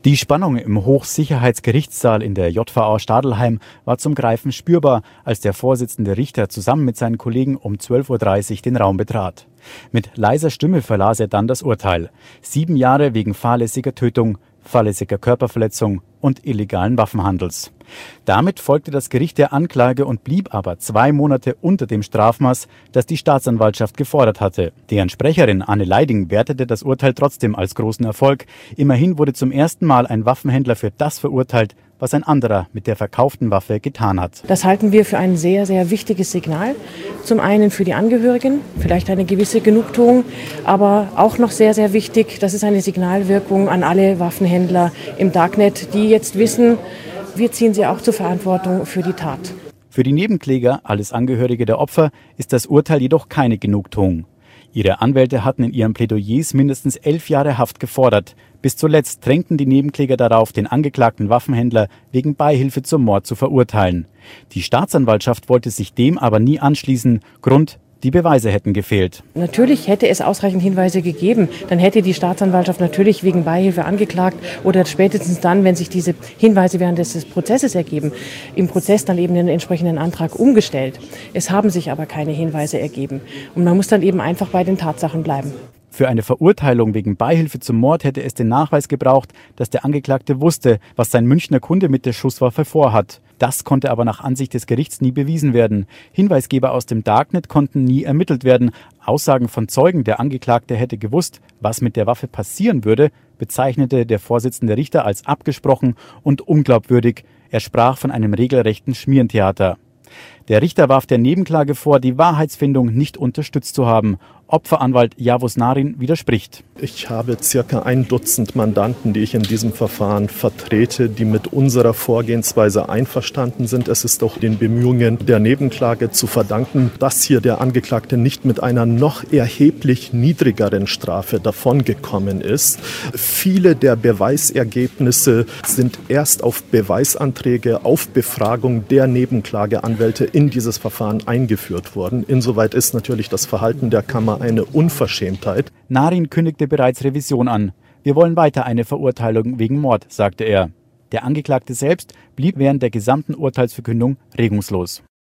Die Spannung im Hochsicherheitsgerichtssaal in der JVA Stadelheim war zum Greifen spürbar, als der Vorsitzende Richter zusammen mit seinen Kollegen um 12:30 Uhr den Raum betrat. Mit leiser Stimme verlas er dann das Urteil. 7 Jahre wegen fahrlässiger Tötung, fahrlässiger Körperverletzung und illegalen Waffenhandels. Damit folgte das Gericht der Anklage und blieb aber 2 Monate unter dem Strafmaß, das die Staatsanwaltschaft gefordert hatte. Deren Sprecherin Anne Leiding wertete das Urteil trotzdem als großen Erfolg. Immerhin wurde zum ersten Mal ein Waffenhändler für das verurteilt, was ein anderer mit der verkauften Waffe getan hat. Das halten wir für ein sehr, sehr wichtiges Signal. Zum einen für die Angehörigen, vielleicht eine gewisse Genugtuung, aber auch noch sehr, sehr wichtig, das ist eine Signalwirkung an alle Waffenhändler im Darknet, die jetzt wissen, wir ziehen sie auch zur Verantwortung für die Tat. Für die Nebenkläger, alles Angehörige der Opfer, ist das Urteil jedoch keine Genugtuung. Ihre Anwälte hatten in ihren Plädoyers mindestens 11 Jahre Haft gefordert. Bis zuletzt drängten die Nebenkläger darauf, den angeklagten Waffenhändler wegen Beihilfe zum Mord zu verurteilen. Die Staatsanwaltschaft wollte sich dem aber nie anschließen. Grund: die Beweise hätten gefehlt. Natürlich hätte es ausreichend Hinweise gegeben. Dann hätte die Staatsanwaltschaft natürlich wegen Beihilfe angeklagt oder spätestens dann, wenn sich diese Hinweise während des Prozesses ergeben, im Prozess dann eben den entsprechenden Antrag umgestellt. Es haben sich aber keine Hinweise ergeben. Und man muss dann eben einfach bei den Tatsachen bleiben. Für eine Verurteilung wegen Beihilfe zum Mord hätte es den Nachweis gebraucht, dass der Angeklagte wusste, was sein Münchner Kunde mit der Schusswaffe vorhat. Das konnte aber nach Ansicht des Gerichts nie bewiesen werden. Hinweisgeber aus dem Darknet konnten nie ermittelt werden. Aussagen von Zeugen, der Angeklagte hätte gewusst, was mit der Waffe passieren würde, bezeichnete der Vorsitzende Richter als abgesprochen und unglaubwürdig. Er sprach von einem regelrechten Schmierentheater. Der Richter warf der Nebenklage vor, die Wahrheitsfindung nicht unterstützt zu haben. Opferanwalt Yavuz Narin widerspricht. Ich habe circa 1 Dutzend Mandanten, die ich in diesem Verfahren vertrete, die mit unserer Vorgehensweise einverstanden sind. Es ist auch den Bemühungen der Nebenklage zu verdanken, dass hier der Angeklagte nicht mit einer noch erheblich niedrigeren Strafe davongekommen ist. Viele der Beweisergebnisse sind erst auf Beweisanträge, auf Befragung der Nebenklageanwälte in dieses Verfahren eingeführt worden. Insoweit ist natürlich das Verhalten der Kammer eine Unverschämtheit. Narin kündigte bereits Revision an. Wir wollen weiter eine Verurteilung wegen Mord, sagte er. Der Angeklagte selbst blieb während der gesamten Urteilsverkündung regungslos.